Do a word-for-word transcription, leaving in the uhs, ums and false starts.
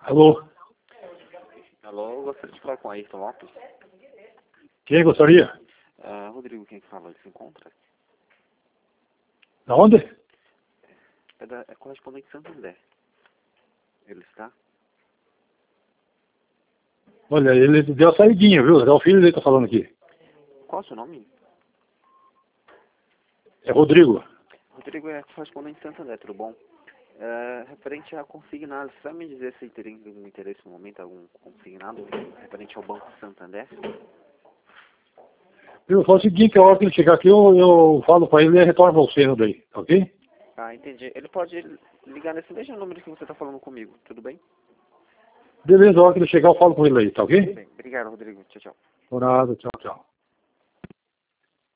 Alô? Alô, eu gostaria de falar com a Ayrton Lopes. Quem gostaria? Uh, Rodrigo, quem fala, ele se encontra? Da onde? É, da, é correspondente de Santo André. Ele está? Olha, ele deu a saidinha, viu? É o filho dele que tá falando aqui. Qual é o seu nome? É Rodrigo. Rodrigo é correspondente de Santo André, tudo bom? Uh, referente a consignado, você sabe me dizer se teria algum interesse no momento, algum consignado referente ao Banco Santander? Eu falo o seguinte, a hora que ele chegar aqui, eu, eu falo pra ele e ele retorna pra você daí, tá ok? Ah, entendi. Ele pode ligar nesse mesmo número que você está falando comigo, tudo bem? Beleza, a hora que ele chegar, eu falo com ele aí, tá ok? Bem, obrigado, Rodrigo. Tchau, tchau. Por nada, tchau, tchau.